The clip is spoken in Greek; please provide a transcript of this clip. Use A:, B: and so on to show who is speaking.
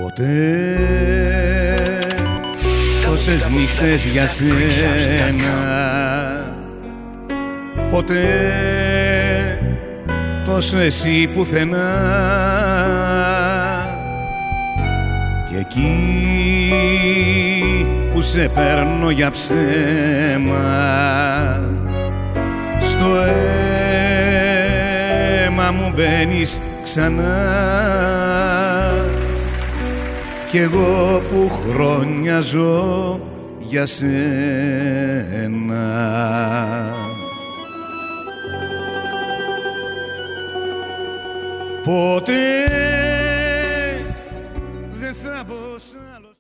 A: Ποτέ τόσες νύχτες για σένα, ποτέ τόσο εσύ πουθενά. Και εκεί που σε παίρνω για ψέμα, στο αίμα μου μπαίνεις ξανά. Κι εγώ που χρόνια ζω για σένα. Ποτέ δεν θα μπω σ' άλλο